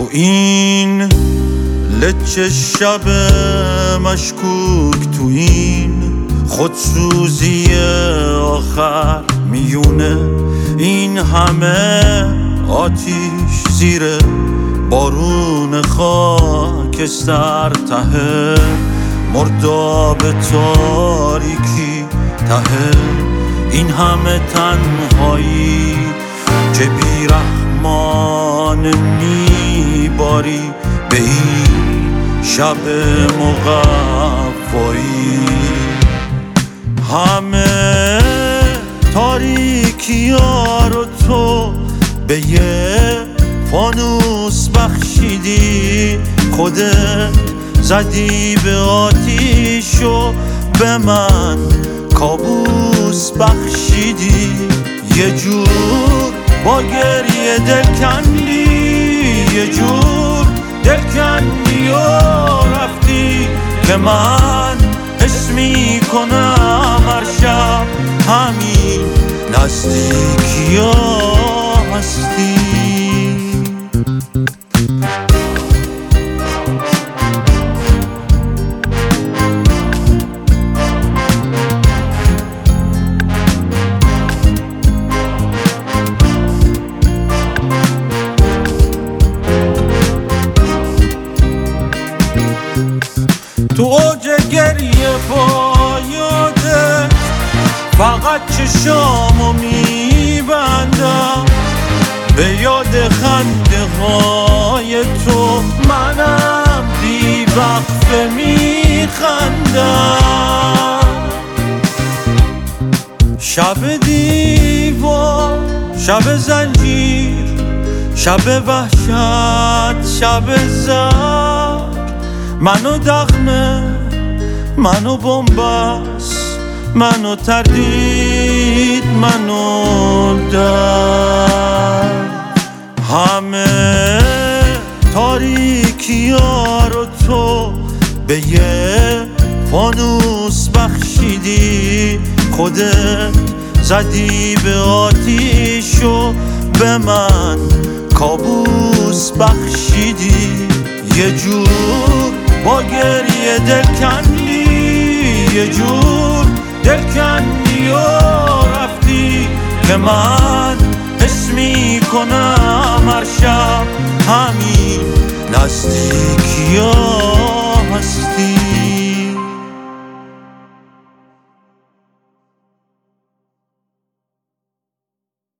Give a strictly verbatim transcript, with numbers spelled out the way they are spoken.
تو این لچه شب مشکوک، تو این خودسوزی آخر میونه، این همه آتیش زیر بارون خاکستر، ته مرداب تاریکی، ته این همه تنهایی که بیرحمان میباری به این شب مقوایی. همه تاریکی ها رو تو به یه فانوس بخشیدی، خودت زدی به آتیش و به من کابوس بخشیدی. یه جور با گریه دل کندی، یه جور دل کندی و رفتی که من حس می کنم هر شب همین نزدیکی ها هستی. تو اوج گریه پایاده فقط چشامو میبندم، به یاد خنده های تو منم بی وقفه میخندم. شب دیوار، شب زنجیر، شب وحشت، شب زر، منو دغمه، منو بنبست، منو تردید، منو درد. همه تاریکی ها رو تو به یه فانوس بخشیدی، خودت زدی به آتیش و به من کابوس بخشیدی. یه جور با گریه دل کندی، یه جور دل کندی و رفتی که من حس می کنم هر شب همین نزدیکی ها